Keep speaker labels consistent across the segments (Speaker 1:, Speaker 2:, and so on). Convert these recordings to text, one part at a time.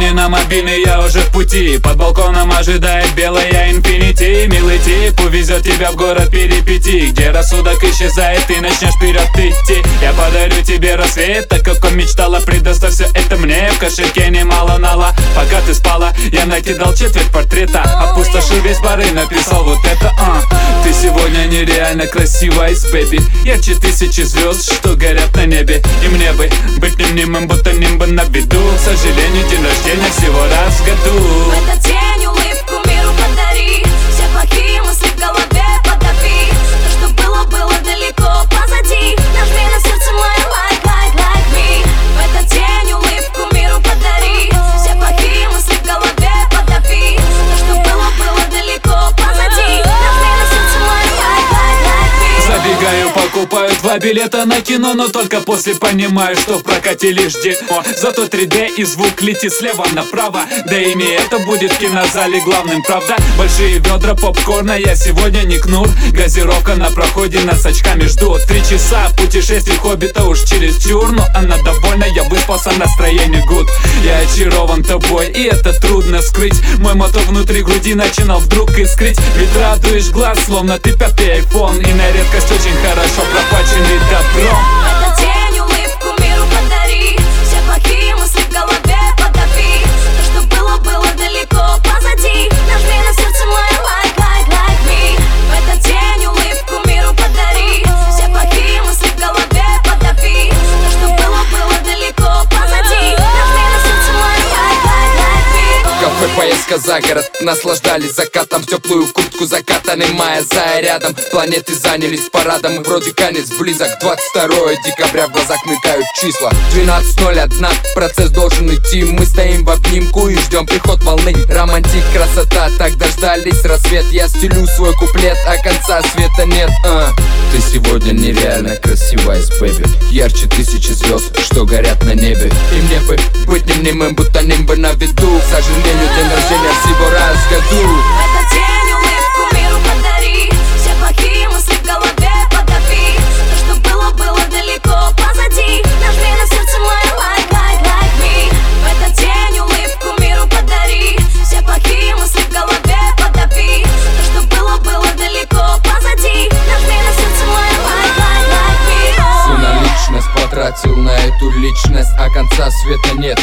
Speaker 1: мне на мобильный, я уже в пути. Под балконом ожидает белая инфинити. Милый тип увезет тебя в город перипетий, где рассудок исчезает, ты начнешь вперед идти. Я подарю тебе рассвет, так как он мечтала. Предоставь все это мне, в кошельке немало нала. Пока ты спала, я накидал четверть портрета, опустошил весь бар и написал вот это. Ты сегодня нереально красивая, бэби. Ярче тысячи звезд, что горят на небе. И мне бы быть немым, будто нимбы на виду. К сожалению, день рождения всего раз в году.
Speaker 2: В этот день улыбку миру подари, все плохие мысли в голове подави. То, что было, было далеко позади. Нажми на сердце мое like me. В этот день улыбку миру подари, все плохие мысли в голове подави. То, что было, было далеко позади. Нажми на сердце мое like me.
Speaker 1: Забегаю, покупаю 2 билета на кино, но только после понимаю, что в прокате лишь дерьмо. Зато 3D и звук летит слева направо. Да и не это будет в кинозале главным, правда? Большие ведра попкорна, я сегодня не кнур. Газировка на проходе, нас очками ждут. 3 часа путешествий хоббита уж чересчур. Но она довольна, я выспался, настроение гуд. Я очарован тобой, и это трудно скрыть. Мой мотор внутри груди начинал вдруг искрить. Ведь радуешь глаз, словно ты 5-й iPhone. И на редкость очень хорошо пропаченный добром.
Speaker 2: В этот день улыбку миру подари, все плохие мысли в голове подави. То, что было, было далеко позади. Нажми на сердце мое like me. В этот день улыбку миру подари, все плохие мысли в голове подави. То, что было, было далеко позади. Нажми на сердце мое like me.
Speaker 3: Кафе, поездка за город, наслаждались закатом. В теплую куртку закатанный мая за рядом. Планеты занялись парадом, и вроде конец близок. 22 декабря, в глазах мелькают числа. 12:01, процесс должен идти. Мы стоим в обнимку и ждем приход волны. Романтик, красота, так дождались рассвет. Я стелю свой куплет, а конца света нет. Ты сегодня нереально красивая, бэби. Ярче тысячи звезд, что горят на небе. И мне бы быть немым, будто нимбы на виду. К сожалению, день рождения всего раз в году.
Speaker 2: В этот день улыбку миру подари, все плохие мысли в голове подави. То, что было, было далеко позади. Нажми на сердце мое like me. В этот день улыбку миру подари, все плохие мысли в голове подави. То, что было, было далеко позади. Нажми на сердце мое like me.
Speaker 3: Всю наличность потратил на эту личность, а конца света нет.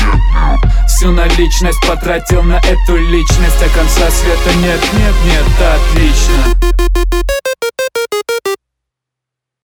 Speaker 1: Всю наличность потратил на эту личность, а конца света нет, отлично.